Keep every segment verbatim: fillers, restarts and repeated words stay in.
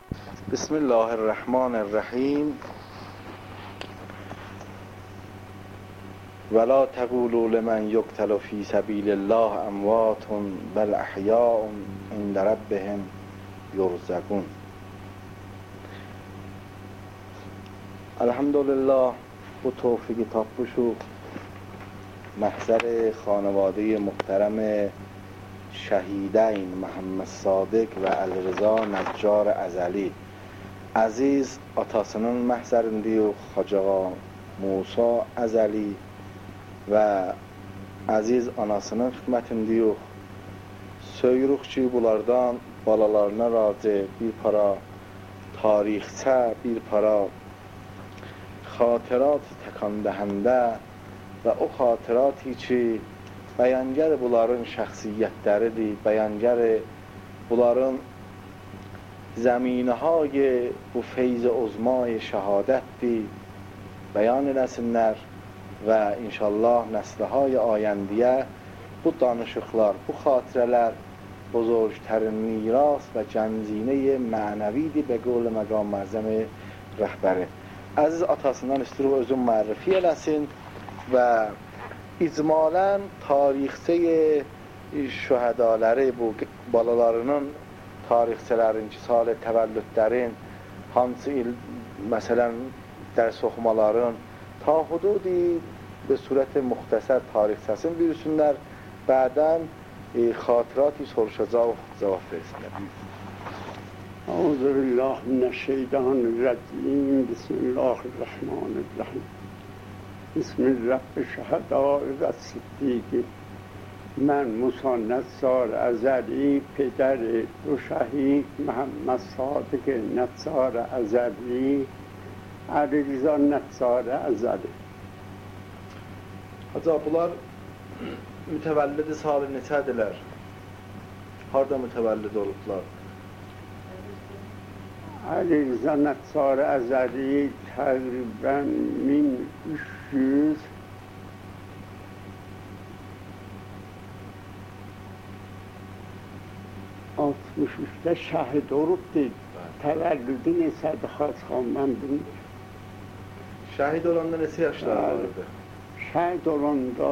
بسم الله الرحمن الرحیم. ولا تقولوا لمن یقتل فی سبیل الله اموات بل احیاء عند ربهم یرزقون. الحمدلله bu توفیقی تاپوشو محضر خانواده محترم شهیدین محمد صادق و علیرضا نجار ازلی aziz atasının məhzərində Xacağa Musa Əzəli və aziz anasının xidmətində söyürük ki, bunlardan balalarına razı bir para tarixçə, bir para xatırat təkan dəhəndə və o xatıratı ki, bəyangar bunların şəxsiyyətləridir, bəyangar bunların زمینه‌های bu feyz uzmay şəhadətdir, bəyan eləsinlər və inşallah nəsləhay ayəndiyə bu danışıqlar, bu xatirələr buzurgtərin miras və gənzinə mənəvidir be qol məqam mərzəm rəhbəri. Əziz atasından istəyir özün mərrifi eləsin və icmalən tarixçə şühədaları bu balalarının tarixçələrin, sal təvəllüdlərin, hansı il, məsələn, dərs oxumaların ta hududi به صورت مختصر tarixçəsini bilsinlər, بعداً خاطراتی سرشجا و جواب فرستنlər. اعوذ بالله من الشیطان الرجیم. بسم الله الرحمن الرحیم. بسم رب الشهداء و الصدیقین. من موسی نجار ازلی پدر دو شهید محمد صادق نجار ازلی علیرضا نجار ازلی. Hacı bunlar mütəvəllidi salı neçədirlər? Harda mütəvəllid olublar? علیرضا نجار ازلی تقریبا min üç yüz altmış üçdə şəhid olubdur. Təvəllüdü neçədir Xaçxan, mən bilmirəm. Şəhid olanda neçə yaşlarındadır? Şəhid olanda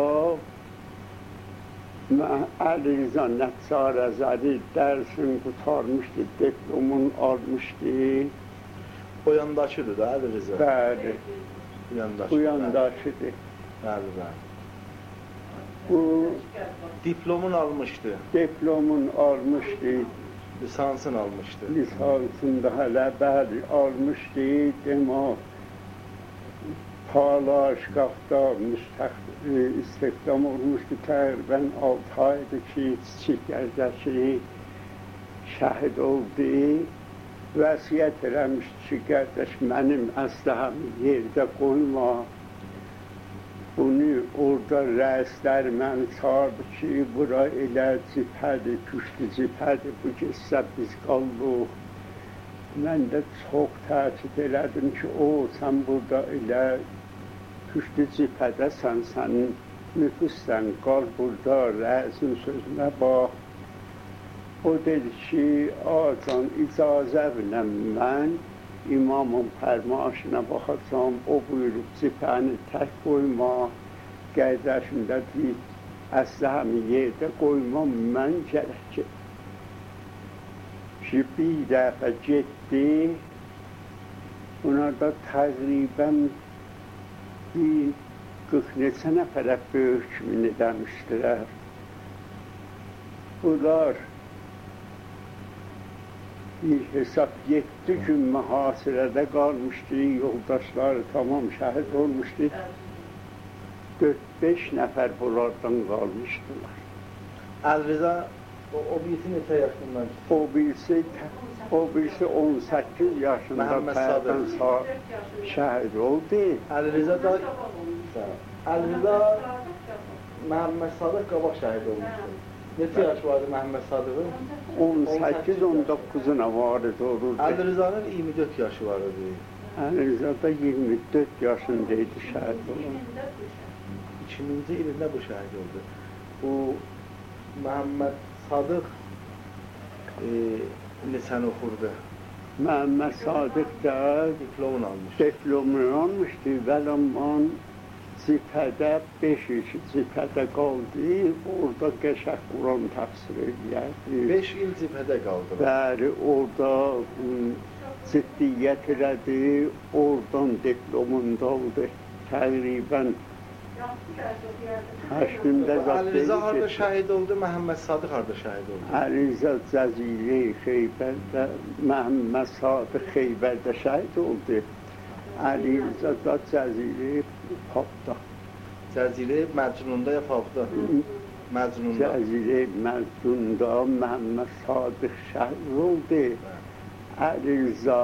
Əlirzə Nəccar Əzəli dərsini qurtarmışdı, diplomun almışdı. O yandakıdır da Əlirzə? Bəli, bu yandakıdır. Bəli, bəli. Bu diplomun almışdı. Diplomun almışdı. Lisansını almışdı. Lisansında hələ bəli almışdı. Demək, palaş, qafda istihdam olmuşdu. Təqribən altı aydır ki, Çiçək Gərdəki şəhid oldu. Vəsiyyət eləmişdi ki, qardaş, mənim əsləhəmi yerdə qoyma. Bunu orada rəislər məni çağırdı ki, bura elə cibhədir, küşlü cibhədir, bu geçsə biz qaldıq. Mən də çox təkid elədim ki, o, sən burada elə küşlü cibhədəsən, sənin müfüssən, qal burada, rəisin sözünə bax. O dedi ki, acan, icazə biləm mən, İmamın fərmaşına baxacam, o buyurub cibhəni tək qoyma, qəydəşində deyib, əsləhəmi yerdə qoymam, mən gərək ki. Ki, bir dəfə getdi, ona da təqribən bir qırx neçə nəfərə böyük kimi edəmişdilər. Bunlar bir hesab yedi gün mühasirədə qalmışdı, yoldaşları tamam şəhid olmuşdu. dörd beş nəfər bunlardan qalmışdılar. Əlirzə o birisi neçə yaşından? O birisi, o birisi on səkkiz yaşında təqribən şəhid oldu. Əlirzə da Əlirzə Məhəmməd Sadıq qabaq şəhid olmuşdu. Neçə yaş vardı Məhəmməd Sadıqın? on səkkiz on doqquzuna varid olurdu. Əlirzənin iyirmi dörd yaşı var idi. Əlirzə da iyirmi dörd yaşındaydı şəhid olan. iki minci ilində bu şəhid oldu. Bu Məhəmməd Sadıq e, neçəni oxurdu? Məhəmməd Sadiq də diplomunu almış. Diplomunu almışdı və aman cibhədə beş il cibhədə qaldı, orada qəşəng Quran təfsir edirdi. beş il cibhədə qaldı. Bəli, orada ciddiyyət elədi, oradan diplomunu da aldı. Təqribən həştində Ali Rza harda şəhid oldu, Məhəmməd Sadiq harda şəhid oldu? Ali Rza Cəzili Xeybərdə, Məhəmməd Sadiq Xeybərdə şəhid oldu. Ali Rza da Cəzili Papda. Cəzili Məcnunda ya Papda? Məcnunda. Cəzili Məcnunda Məhəmməd Sadiq şəhid oldu. Ali Rza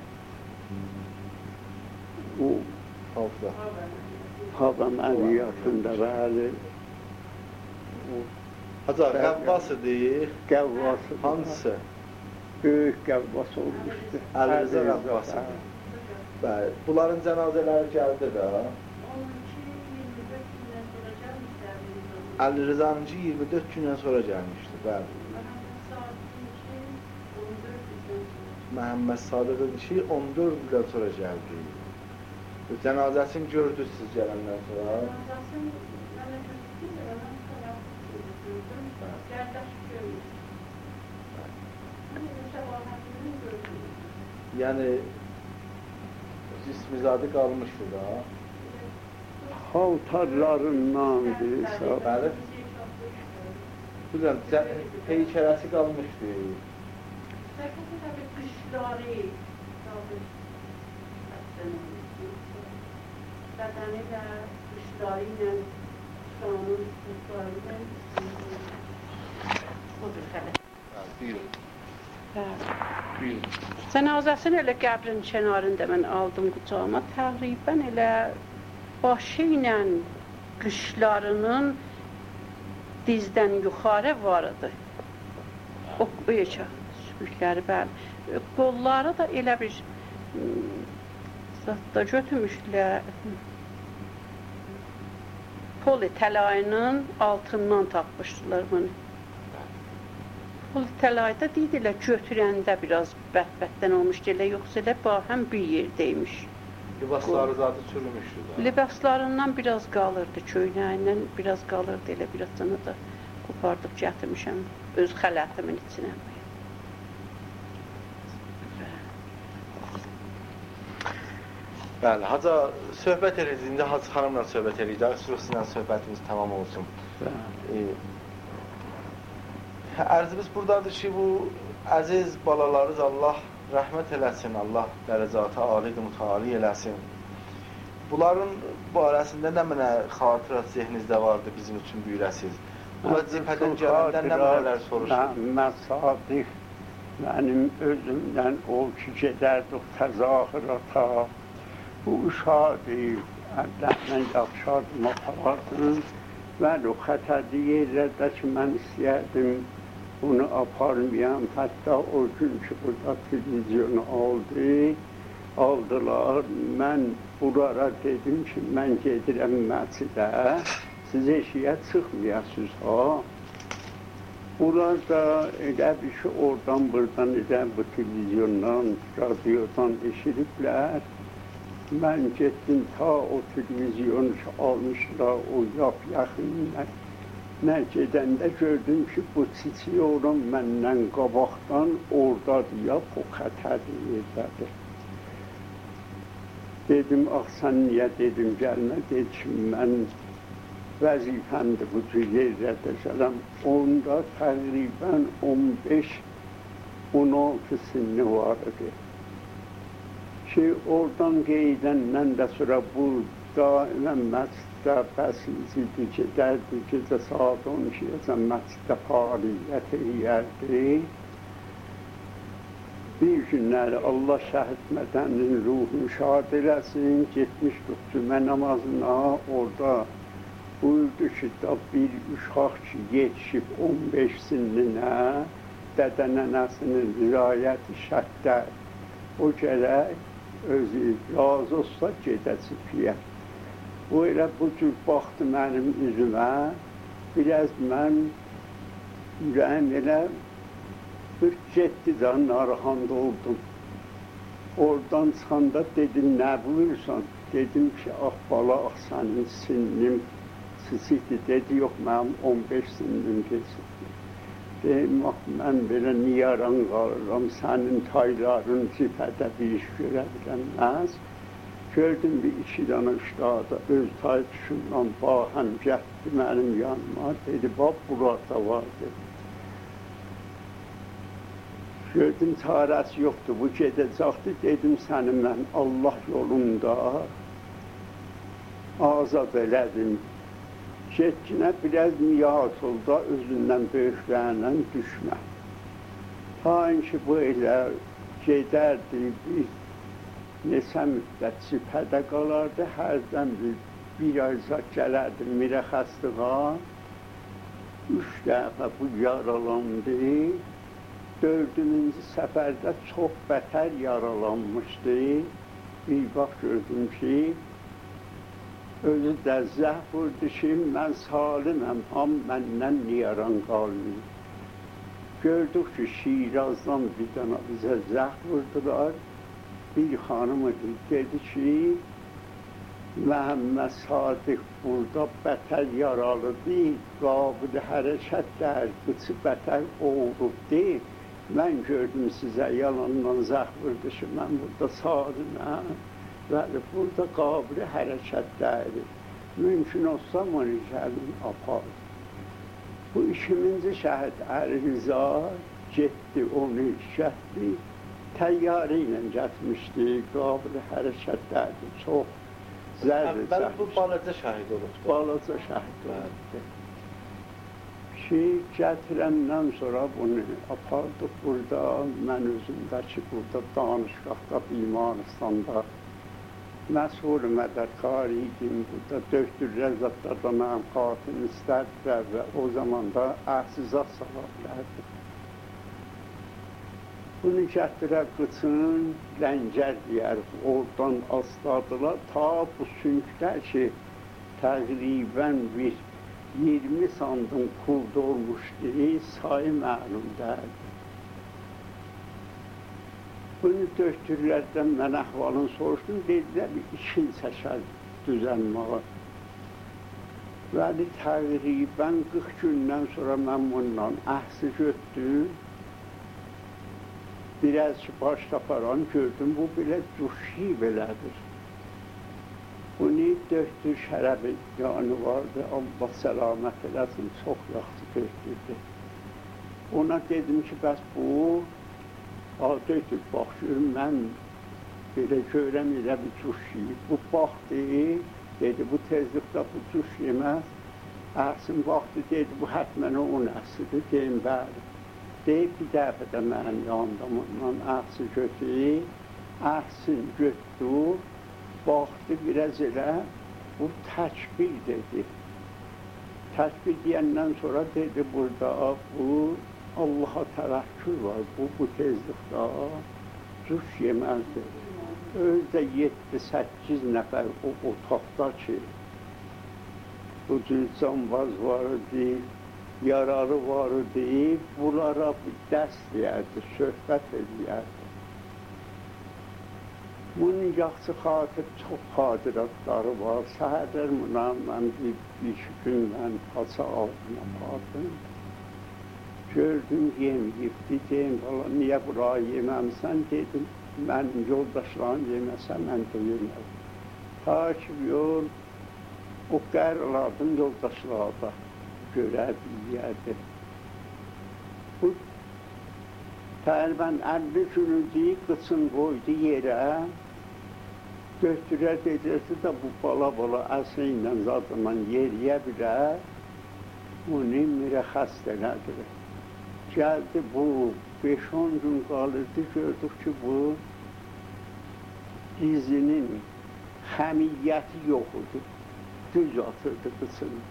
o Papda. Havam əməliyyatında bəli. Hacı, Qəvvas idi. Qəvvas. Hansısı? Böyük Qəvvas olmuşdu. Ali Rza Qəvvas idi. Bəli. Bunların cənazələri gəldi də. Ali Rza'nınki iyirmi dörd gündən sonra gəlmişdi. Bəli. Məhəmməd Sadiq'ınki on dörd ildən sonra gəldi. Cənazəsini gördünüz siz gələndən sonra? Cənazəsini mənə gördüm də, mən sonra gördüm. Gərdəş görmüşdüm. Səbahətini gördüm. Yəni, cismizadı qalmışdı da? Haltarlarından birisi. Bəli. Bilirəm, heykələsi qalmışdı. Səkəti təbii qışları qalmışdı. Bədəni də qışları ilə, şanın qışları ilə budur xəbər. Buyurun. Buyurun. Cənazəsini elə qəbrin kənarında mən aldım qucağıma. Təqribən elə başı ilə qışlarının dizdən yuxarı var idi. O yekə sümükləri, bəli. Qolları da elə bir zatda götürmüşdülər. Poli təlayının altından tapmışdılar bunu. Poli təlayda deyidilər, götürəndə biraz bət-bətdən olmuşdu, elə yoxsa elə həm bir yerdəymiş. Libasları zaten çürümüşdü da. Libaslarından biraz qalırdı, köynəyindən biraz qalırdı, elə birazını da qopardıb gətirmişəm öz xələtimin içinə. Bəli, Hacı söhbət edirik, indi Hacı xanımla söhbət edəcək, sizinlə söhbətimiz tamam olsun. Ee, ərzimiz buradadır ki, bu əziz balalarız Allah rəhmət eləsin, Allah dərəcatı alidir, mütali eləsin. Bunların barəsində nə mənə xatirət zehninizdə vardı bizim üçün büyüləsiz? Bunlar cibhədən gələndən nə mənələr soruşur? Məhəmməd Sadiq mənim özümdən o ki, gedərdik təzahürata. Bu uşağı əllərindən yaxşardım, aparardım. Mən o xətərli yerlərdə ki, mən istəyərdim bunu aparmayam. Hətta o gün ki, burada televizyonu aldı, aldılar. Mən bunlara dedim ki, mən gedirəm məscidə, siz eşiyə çıxmayasınız, ha. Bunlar da elə bir ki, oradan, buradan, elə bu televizyondan, radiodan eşidiblər. Mən getdim ta o televizyonu almışlar, o yap yaxınlar. Mən gedəndə gördüm ki, bu çiçi olan məndən qabaqdan oradadır, yap o xətərli yerdədir. Dedim, ax sən niyə dedim, gəlmə, dedi ki, mən vəzifəmdir bu cür yerlərdə gələm. Onda təqribən on beş on altı sinni var idi. Ki, oradan qeydəndən də sonra bu daimən məsciddə bəsilcidi gedərdi, gecə saat on ikiyə məsciddə fəaliyyət eləyərdi. Bir günləri Allah şəhid mədənin ruhunu şad eləsin, getmişdik cümə namazına, orada buyurdu ki, da bir uşaq ki, yetişib on beş sinninə, dədə nənəsinin riayəti şərtlər, o gərək özü razı olsa gedəcək piyə. O elə bu cür baxdı mənim üzümə, biraz mən ürəyim elə bir getdi də narahat oldum. Oradan çıxanda dedim, nə buyursan? Dedim ki, ah bala, ah sənin sinnim sisikdir. Dedi, yox, mənim on beş sinnim keçirdi. Deyim, bax, mən belə niyaran qalıram, sənin tayların cibhədə bir iş görə bilənməz. Gördüm bir iki dana üstada öz tay tuşundan bahəm gətdi mənim yanıma. Dedi, bax, burada var, dedi. Gördüm, çarəsi yoxdur, bu gedəcəkdir. Dedim, səni mən Allah yolunda azad elədim. Getkinə biraz niyaz ol da özündən böyüklərlə düşmə. Ta ki, bu elə gedərdi, bir neçə müddət cibhədə qalardı, hərdən bir, bir ayzaq gələrdi Mirə xəstəğa, üç dəfə bu yaralandı, dördüncü səfərdə çox bətər yaralanmışdı. Bir bax gördüm ki, özü də zəhv vurdu ki, mən saliməm, ham məndən niyaran qalmayım. Gördük ki, Şirazdan bir dana bizə zəhv vurdular. Bir xanım dedi ki, Məhəmməd Sadiq burada bətər yaralıdır, qabili hərəkətlər, qıçı bətər oğrubdur. Mən gördüm sizə yalandan zəhv vurdu ki, mən burada saliməm. Bəli, burada qabili hərəkətləri. Mümkün olsa onu gəlin apar. Bu ikinci şəhid Əli Rıza getdi, onu getdi. Təyyarə ilə getmişdi, qabili hərəkətləri. Çox zərri çəkmişdi. Bu balaca şəhid olubdu. Balaca şəhid olubdu. Ki, gətirəndən sonra bunu apardıq burada. Mən özümdəki burada danışqaqda, Bimaristanda məsul mədədkar idim. Burada döktür rəzatlarda mənim xatim istədilər və o zaman da əhsizat salaqlərdi. Bunu gətirər qıçın ləngər deyər, oradan asladılar. Ta bu sünklər ki, təqribən bir iyirmi sandım pulda olmuşdu, sayı məlum dərdi. Bunu döktürlərdən mən əhvalını soruşdum, dedilər, iki il çəkər düzəlməyə. Vəli təqribən qırx gündən sonra mən bundan əhsi götdüm. Biraz ki, baş taparan gördüm, bu belə cuşi belədir. Bunu döktür şərəbi yanı vardı, Allah səlamət eləsin, çox yaxşı döktürdü. Ona dedim ki, bəs bu adətdir, baxıyorum, mən belə görəm elə bir cuş yiyib. Bu baxdı, dedi, bu tezlikdə bu cuş yeməz. Əhsin baxdı, dedi, bu hətmən onun əhsidir, deyim, bəli. Deyib, bir dəfə də mənim yanımda ondan əhsi götürü, əhsin götdü, baxdı biraz elə, bu təkbir dedi. Təkbir deyəndən sonra dedi, burada bu Allaha təvəkkül var, bu, bu tezlikdə cuş yeməzdir. Özdə yeddi səkkiz nəfər o otaqda ki, bu cür canbaz var idi, yararı var idi, bunlara bir dərs deyərdi, söhbət edərdi. Bunun yaxşı xatir, çox xatiratları var. Səhərlər buna mən bir, bir gün mən paça aldım, apardım. Gördüm, yeməyib, deyim, niyə bura yeməmsən, dedim, mənim yoldaşlarım yeməsə, mən də yemədim. Ta ki, yol, o qərarlardım yoldaşlarda görərdi, yiyərdi. Bu, təqribən əlli günüdür, qıçın qoydu yerə, götürər, dedirsə də bu bala-bala əsə ilə zadından yeriyə bilər, onu mirə xəstələdir. Gəldi bu, beş on gün qalırdı, gördük ki, bu dizinin xəmiyyəti yox idi, düz atırdı qıçını.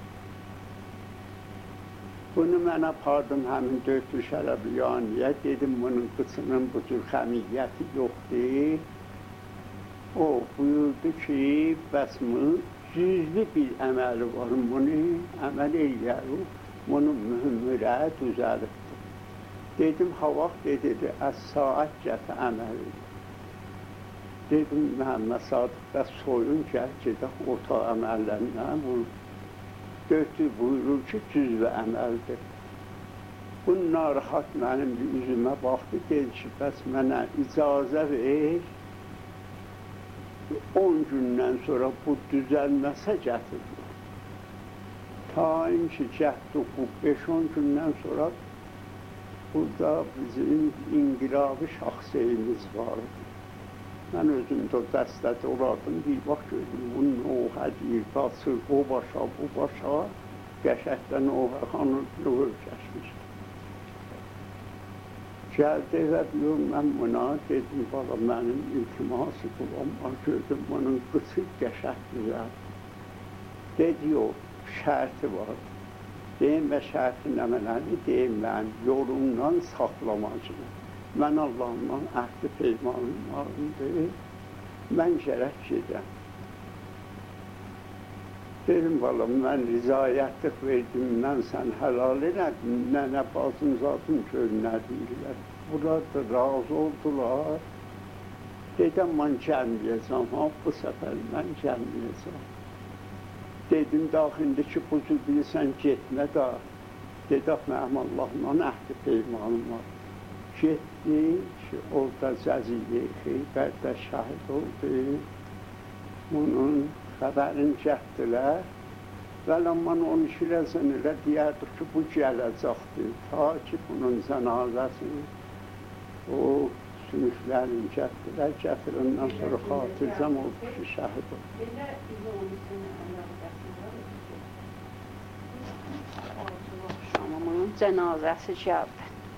Bunu mən apardım həmin döktür şərəbiyaniyə, dedim, bunun qıçının bu cür xəmiyyəti yoxdur. O buyurdu ki, bəs bu cüzlü bir əməli var, bunu əməl eləyərik, bunu mühümmürə düzəlibdir. Dedim, ha vaxt dedi, əs-saat cəti əməlidir. dedim Məhəmməd Sadıq bəs soyun gəl gedək orta əməllərindən. Bu götür buyurur ki, cüzvə əməldir. Bu narahat mənim üzümə baxdı, dedi ki, bəs mənə icazə ver, on gündən sonra bu düzəlməsə gətirdim. Ta ki, getdik bu beş on gündən sonra burada bizim inqilabi şəxsiyimiz vardı. Mən özüm də dəstədə olardım, bir bax gördüm, bu Nohə deyir, qaçır, o başa, bu başa, qəşəkdə Nohə xanı öyrəşmişdi. Gəldi və diyor, mən buna dedim, bala, mənim iltiması bulam, gördüm, bunun qıçı qəşək güzel. Dedi, yox, şərti var. Deyim, və şərti nə mənədir? Deyim, mən yolumdan saxlamacıyım. Mən Allahımdan əhdi peymanım varımdır, mən gərək gedəm. Dedim, balam, mən rizayətlik verdim, mən sən helal elədim, nənə bazım zadım gör nə deyirlər. Bunlar da razı oldular. Dedim, mən gəlməyəcəm, ha, bu səfər mən gəlməyəcəm. Dedim, daxilində ki, bu cür bilirsən, getmə da. Dedim, mənim Allahımdan əhdi peymanım var. Getdi ki, orada Cəziyyə Xeybərdə şəhid oldu. Bunun xəbərin gəldilər. Vələ-man on iki rəzən elə deyərdik ki, bu gələcəkdir. Ta ki, bunun zənazəsini o sünüklərin gəldilər. Gətirindən sonra xatircəm oldu ki, şəhid oldu. Bunun cənazəsi gəldi.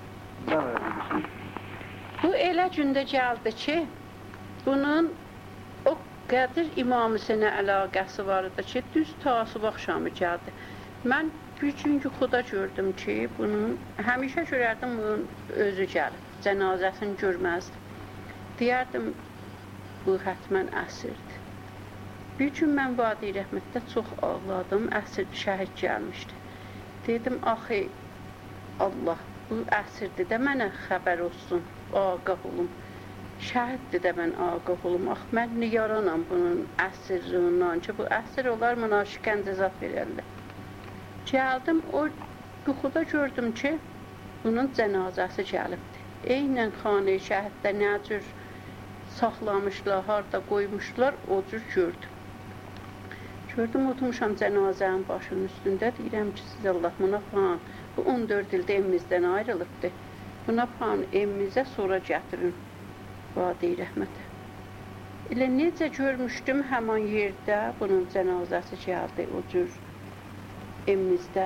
Bu elə gündə gəldi ki, bunun o Qədir İmam Hüseynə əlaqəsi var idi ki, düz tasıb axşamı gəldi. Mən bir gün yuxuda gördüm ki, bunun, həmişə görərdim bunun özü gəlib, cənazəsini görməzdim. Deyərdim, bu hətmən əsirdir. Bir gün mən Vadi Rəhmətdə çox ağladım, əsir şəhid gəlmişdi. Dedim, axı, Allah, bu əsirdir də mənə xəbər olsun, ağah olum. Şəhiddir də mən ağah olum. Ax, mən niyaranam bunun əsirliğindən ki, bu əsir olar, buna şikəncə zat verərlər. Gəldim, o yuxuda gördüm ki, bunun cənazəsi gəlibdir. Eynən xanə-i şəhiddə nə cür saxlamışlar, harada qoymuşlar, o cür gördüm. Gördüm, oturmuşam cənazənin başının üstündə, deyirəm ki, siz Allah, buna falan, bu on dörd ildə evimizdən ayrılıbdır. Buna falan evimizə sonra gətirin. Vadi Rəhmətə. Elə necə görmüşdüm həman yerdə bunun cənazəsi gəldi, o cür evimizdə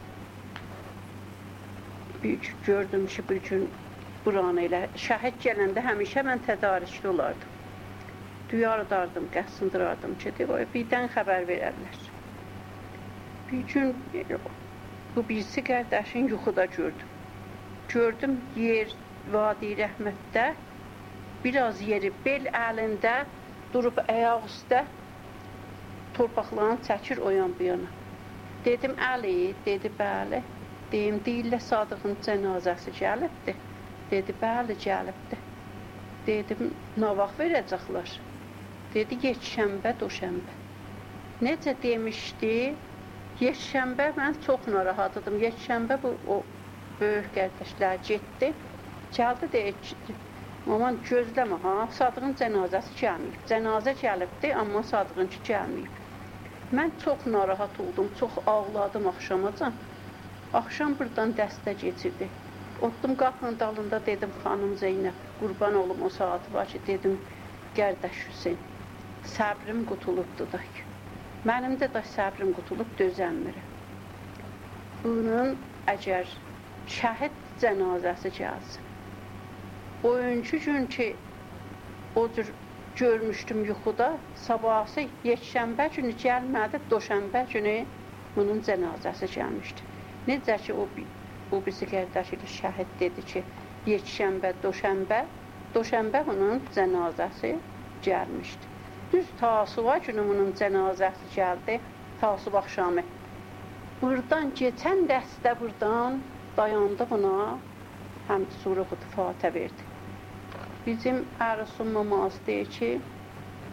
bir gün gördüm ki, bir gün buranı elə şəhid gələndə həmişə mən tədarikli olardım. Duyardardım, qəssındırardım ki, birdən xəbər verərlər. Bir gün bu birisi qardaşın yuxuda gördüm. Gördüm yer Vadi Rəhmətdə biraz yeri bel əlində durub ayaq üstə torpaqlarını çəkir o yan bu yana. Dedim, Əli, dedi, bəli. Deyim, deyirlə Sadığın cənazəsi gəlibdir. Dedi, bəli, gəlibdir. Dedim, nə vaxt verəcəklər? Dedi, yekşənbə, doşənbə. Necə demişdi? Yekşənbə mən çox narahat idim. Yekşənbə bu o böyük qardaşlar getdi. Gəldi deyək ki, aman gözləmə ha, Sadığın cənazəsi gəlməyib. Cənazə gəlibdi, amma Sadığın ki gəlməyib. Mən çox narahat oldum, çox ağladım axşamacan. Axşam buradan dəstə geçirdi. Otdum qapının dalında dedim, xanım Zeynəb, qurban olum o saatı var ki, dedim, qardaş Hüseyin, səbrim qutulubdur da ki. Mənim də da səbrim qutulub dözənmirəm. Bunun əgər şəhid cənazəsi gəlsin. Oyuncu gün ki, o cür görmüşdüm yuxuda, sabahsı yekşənbə günü gəlmədi, doşənbə günü bunun cənazəsi gəlmişdi. Necə ki, o, o birisi qardaş ilə şəhid dedi ki, yekşənbə, doşənbə, doşənbə bunun cənazəsi gəlmişdi. Düz Tasuva günü bunun cənazəsi gəldi, Tasuv axşamı. Buradan keçən dəstə buradan dayandı buna, həm surə xudu fatə verdi. Bizim Ərasun mamaz deyir ki,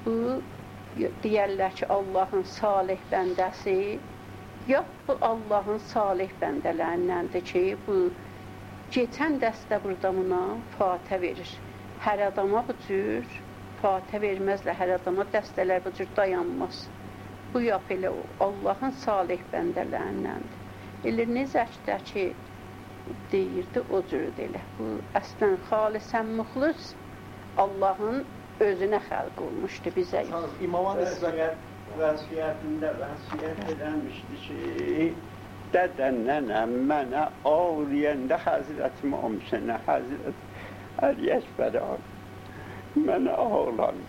bu deyərlər ki, Allahın salih bəndəsi, ya bu Allahın salih bəndələrindəndir ki, bu geçən dəstə burada buna fatə verir. Hər adama bu cür fatə verməzlər, hər adama dəstələr bu cür dayanmaz. Bu yap elə Allahın salih bəndələrindəndir. Elə necə ki, deyirdi, o cürdür elə. Bu, əslən, xalisən müxlis Allahın özünə xəlq olmuşdu bizə. İmama nisbət vəsiyyətində vəsiyyət eləmişdi ki, dədən nənəm mənə ağlayəndə Həzrət İmam Hüseynə, Həzrət Əli Əkbər abi mənə ağlandı.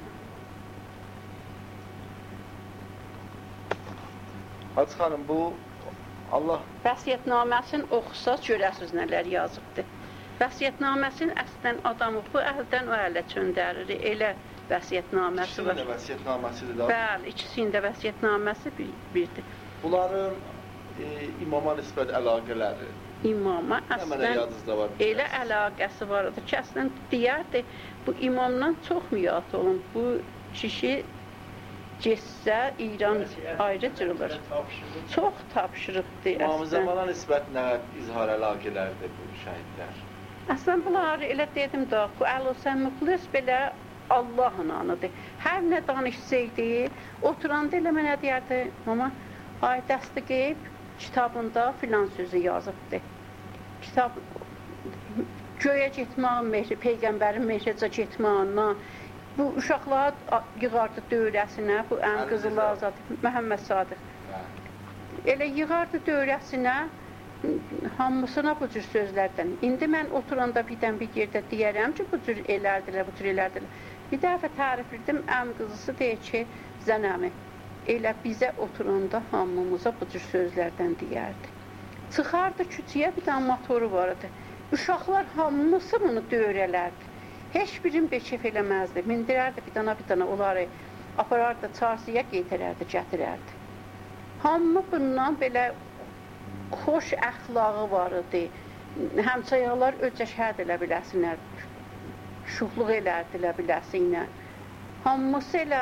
Hacı xanım, bu Allah... Vəsiyyətnaməsini oxusaz görəsiz nələr yazıbdır. Vəsiyyətnaməsini əslən adamı bu əldən o ələ çöndərir. Elə vəsiyyətnaməsi var. İkisinin də vəsiyyətnaməsidir da. Bəli, ikisinin də vəsiyyətnaməsi birdir. Bunların e, imama nisbət əlaqələri. İmama əslən elə əlaqəsi var idi ki, əslən deyərdi, bu imamdan çox müyat olun. Bu kişi getsə İran ayrı cırılır. Çox tapşırıqdır əslən. İmam Zamana nisbət nə izhar əlaqələrdir bu şəhidlər? Əslən bunları elə dedim da, bu Əl-Hüseyn Müxlis belə Allahın anıdır. Hər nə danışsaydı, oturanda elə mənə deyərdi, ama ay dəstəqeyib kitabında filan sözü yazıbdır. Kitab göyə getməyən mehri, Peyğəmbərin mehricə getməyənə, bu uşaqlar yığardı dövrəsinə, bu ən qızılı azad, Məhəmməd Sadiq. Elə yığardı dövrəsinə, hamısına bu cür sözlərdən. İndi mən oturanda birdən bir yerdə deyərəm ki, bu cür elərdilər, bu cür elərdilər. Bir dəfə tərif etdim, əm qızısı deyir ki, zənəmi, elə bizə oturanda hamımıza bu cür sözlərdən deyərdi. Çıxardı küçüyə, bir dənə motoru vardı. Uşaqlar hamısı bunu dövrələrdi. Heç birin beşif eləməzdi. Mindirərdi bir dana bir dana onları aparardı, çarşıya getirərdi, gətirərdi. Hamı bundan belə xoş əxlağı var idi. Həmçəyələr öcəşərdi elə biləsinlər, şuxluq elədilər biləsinlər. Hamısı elə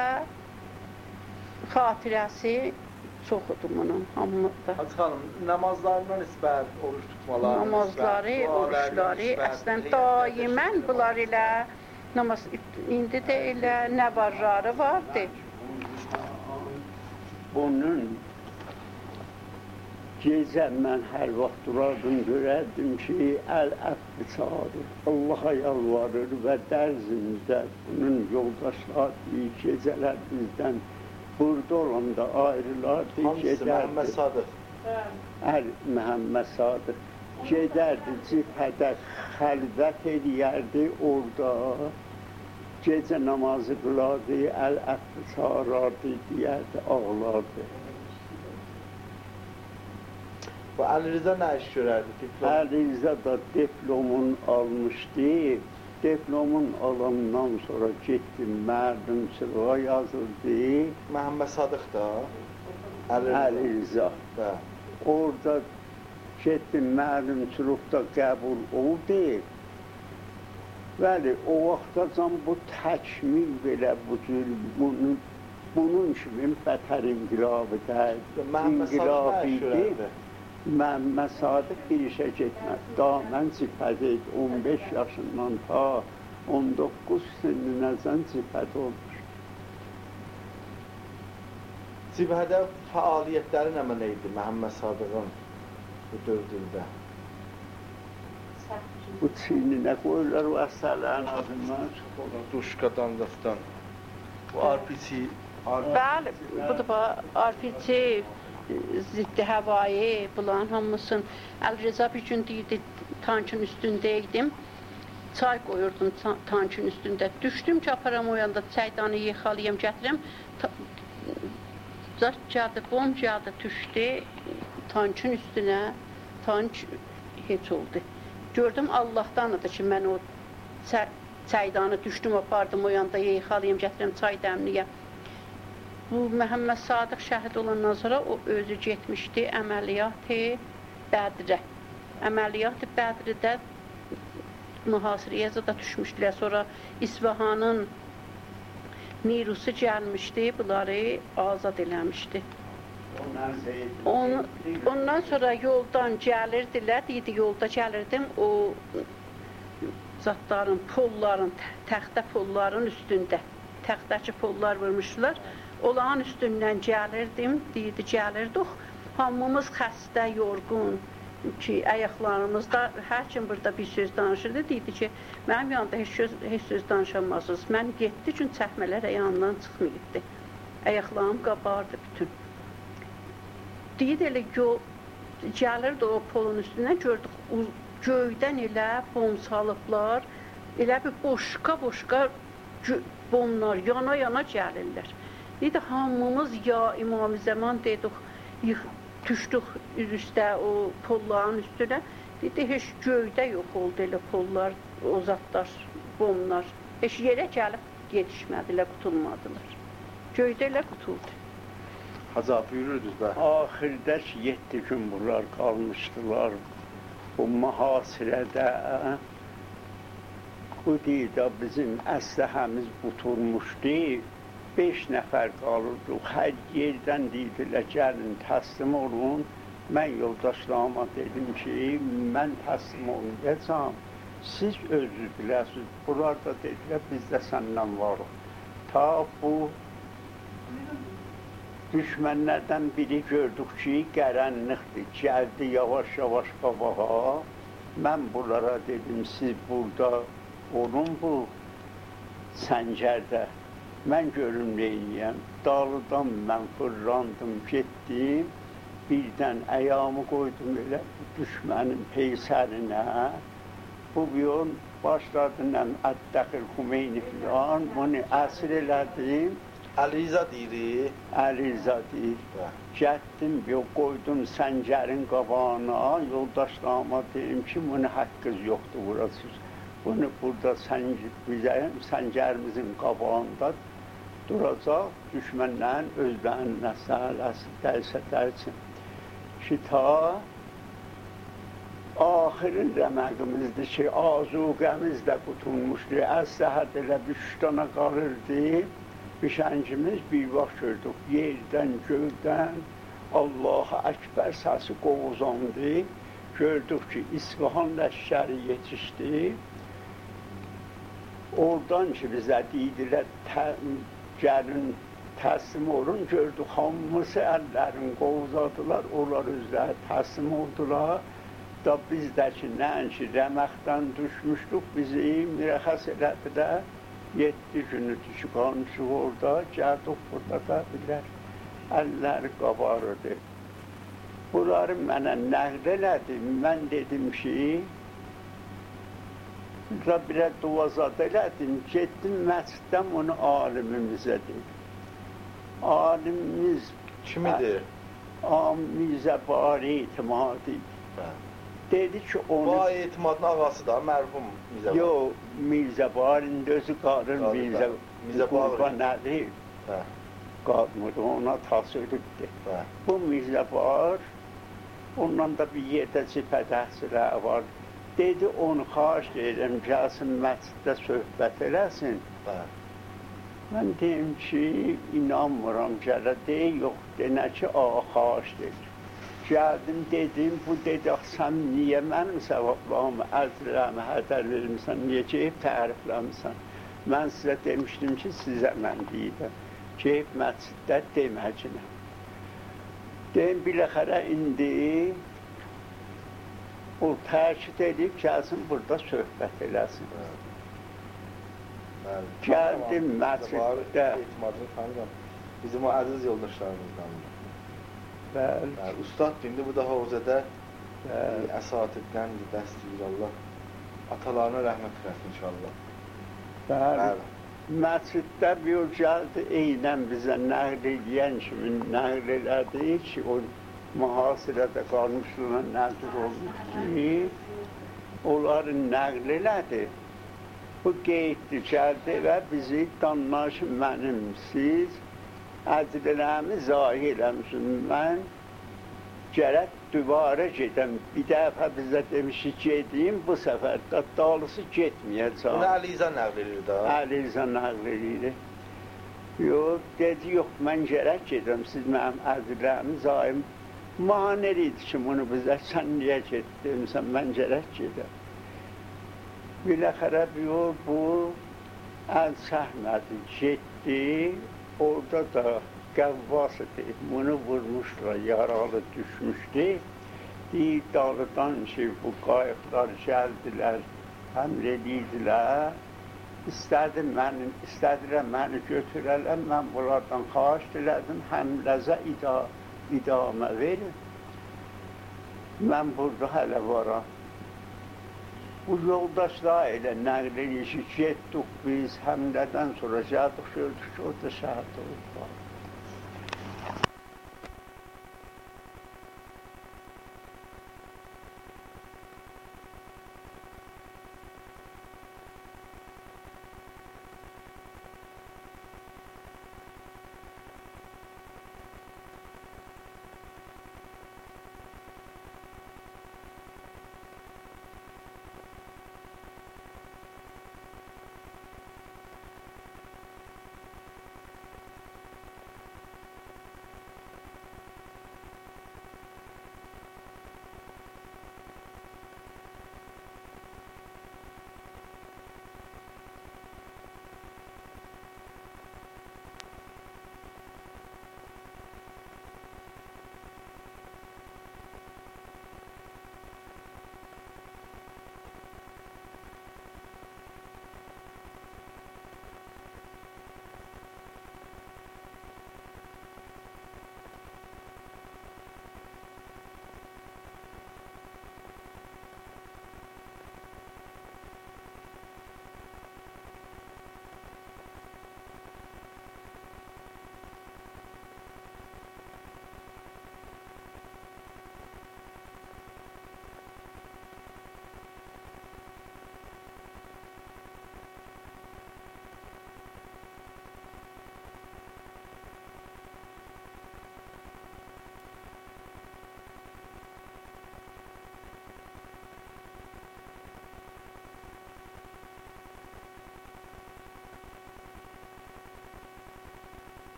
xatirəsi çoxudur bunun, hamıda. Hacı xanım, namazlarına nisbət, oruç tutmalarına namazları, oruçları, əslən daimən bunlar elə namaz, indi də elə nəvarları vardı. Bunun gecə mən hər vaxt durardım, görərdim ki, əl-əfli çağırır, Allaha yalvarır və dərzimizdə bunun yoldaşları gecələr bizdən burada olanda ayrılardı, gedərdi. Məhəmməd Sadıq? Əl Məhəmməd Sadıq. Gedərdi, cibhədə xəlvət eləyərdi orada, gecə namazı qılardı, əl-əfli çağırardı, deyərdi, ağlardı. Bu Əli Rıza nə iş görərdi? Diplom? Əli Rıza da diplomun almışdı. Diplomun alandan sonra getdi, mərdimçılığa yazıldı. Məhəmməd Sadıq da? Əli Rıza. Orada getdi, mərdimçılıqda qəbul oldu. Bəli, o vaxtacan bu təkmil belə bu cür, bunun, bunun kimi bətər inqilabı dəyildi. Məhəmməd Sadıq nə iş görərdi? Məhəmməd Sadiq bir işə getməz. Daha mən cibhədə idi, on beş yaşından ta on doqquz sinninəcən cibhədə olmuş. Cibhədə fəaliyyətləri nə mənə idi Məhəmməd Sadiqın bu dörd ildə? Bu çiyninə qoyurlar o əsərlərin adından çıxırlar. Duşqadan dastan. Bu R P C. Bəli, bu da R P C. Ziddi havayı, bunların hamısın. Əl Rıza bir gün deyirdi, tankın üstündeydim. Çay qoyurdum tankın üstündə. Düşdüm ki, aparam o yanda çaydanı yıxalayım, gətirəm. Zat gəldi, bomb gəldi, düşdü tankın üstünə. Tank heç oldu. Gördüm Allahdanıdır ki, mən o çaydanı düşdüm, apardım o yanda yıxalayım, gətirəm çay dəmliyə. Bu Məhəmməd Sadiq şəhid olandan sonra o özü getmişdi əməliyyat-ı Bədrə. Əməliyyat-ı Bədrədə mühasirəyə da düşmüşdülər. Sonra İsfahanın Nirusu gəlmişdi, bunları azad eləmişdi. On, ondan sonra yoldan gəlirdilər, deyildi yolda gəlirdim, o zatların, polların, təxtə polların üstündə, təxtəki pollar vurmuşdular. Olağın üstündən gəlirdim, deyildi gəlirdik, hamımız xəstə, yorğun ki, ayaqlarımızda, hər kim burada bir söz danışırdı, deyildi ki, mənim yanında heç söz, heç söz danışamazsınız. Mən getdi üçün çəkmələr yanından çıxmayıbdı. Ayaqlarım qabardı bütün. Deyildi, elə yol, gəlirdi o polun üstündən, gördük, göydən elə bom salıblar, elə bir boşqa-boşqa bomlar yana-yana gəlirlər. Deyildi, hamımız ya İmam-ı Zaman dedik, düşdük üstə, o polların üstünə. Deyildi, heç göydə yox oldu elə pollar, o zatlar, bomlar. Heç yerə gəlib yetişmədilər, qutulmadılar. Göydə elə qutuldu. Hacı, buyururdunuz da. Ahirdə yeddi gün bunlar qalmışdılar. Bu mühasirədə bu deyildi, bizim əsləhəmiz qutulmuşdu. Beş nəfər qalırdıq. Hər yerdən deyildilər, gəlin, təslim olun. Mən yoldaşlarıma dedim ki, mən təslim olmayacağam. Siz özünüz biləsiniz. Bunlar da dedilər, biz də səndən varıq. Ta bu düşmənlərdən biri gördük ki, qərənlikdir, gəldi yavaş-yavaş qabağa. Mən bunlara dedim, siz burada olun bu səncərdə. Mən görüm neyniyəm. Dağlıdan mən fırlandım, getdim. Birdən əyamı qoydum elə düşmənin peysərinə. Bu yol başladı Əddəxil Xümeyni filan. Bunu əsir elədim. Əliza deyirik. Əliza deyir. Getdim, qoydum səncərin qabağına. Yoldaşlarıma deyim ki, bunun haqqınız yoxdur burası. Bunu burada səncərimizin qabağında duracaq, düşmənlərin özlərinin məsələsi dərsə dərsin. Ki, ta axirin rəməqimizdir ki, azuqəmiz də qutulmuşdur. Əsləhət elə bir üç dana qalırdı. Bişəngimiz bir vaxt gördük, yerdən, göydən Allah-u Əkbər səsi qovuzandı. Gördük ki, İsfahan ləşkəri yetişdi. Oradan ki, bizə deyidilər, gəlin, təslim olun, gördük, hamısı əllərini qovuzadılar, onlar özləri təslim oldular. Da bizdəki nəinki rəməqdən düşmüşdük, bizi mürəxəs elədilər. Yeddi günü düşü qalmışıq orada, gəldik burada da bilər, əlləri qabarırdı. Bunları mənə nəql elədi, mən dedim ki, burada birə duvazad elədim, getdim məsciddən onu alimimizə dedim. Alimimiz kimidir? Mirzə Bari İtimadi. Dedi ki, onu... Bu etimadın ağası da, mərhum Mirzə Bari. Yox, Mirzə Barinin özü qalır, Mirzə Qurban nədir? Qalmır, ona tasirlikdir. Bu Mirzə Bar, ondan da bir yerdə cipədəhsilə var. Dedi, onu xahiş edirəm, gəlsin, məsciddə söhbət eləsin. Mən deyim ki, inanmıram, gələ deyil, yox, denə ki, ağa xahiş edir. Gəldim, dedim, bu dedi, sən niyə mənim səvablarımı, əzrəmi hədər vermişsən, niyə geyib tərifləmişsən? Mən sizə demişdim ki, sizə mən deyirəm, geyib məsciddə deməcinəm. Deyim, biləxərə indi, o təkid edib, gəlsin, burada söhbət eləsin. Gəldim məsciddə. Bizim o əziz yoldaşlarımızdan. Bəli. Ustad indi bu da Hovzədə əsatiddən dəstəyir Allah. Atalarına rəhmət eləsin inşallah. Bəli. Məsciddə bir gəldi, eynən bizə nəql edən kimi nəql elədi ki, o mühasirədə qalmışlığına nəzir olmuş ki, onları nəql elədi. Bu qeyddir, gəldi və bizi danlaş mənim, siz əzrələmi zahir eləmişim, mən gərək dübarə gedəm. Bir dəfə bizə demişi gedeyim, bu səfər də dalısı getməyəcəm. Bunu Əliza nəql edir da? Əliza nəql edir. Yox, dedi, yox, mən gərək gedim, siz mənim əzrlərimi zaim manir idi ki, bunu bizə, sən niyə getdimsən, mən gərək gedim. Biləxərə yox, bu əl səhmədi, getdi, orada da Qəvvas idi, bunu vurmuşlar, yaralı düşmüşdü. Deyir, dağlıdan ki, bu qayıqlar gəldilər, həmr edirdilər. İstədim məni, istədirəm məni götürərlər, mən bunlardan xahiş dilədim, həmləzə ida, idamə verin. Mən burada hələ varam. Bu yoldaşlar elə nəql edir ki, getdik biz həmlədən sonra gəldik, gördük ki, orada şəhid olub var.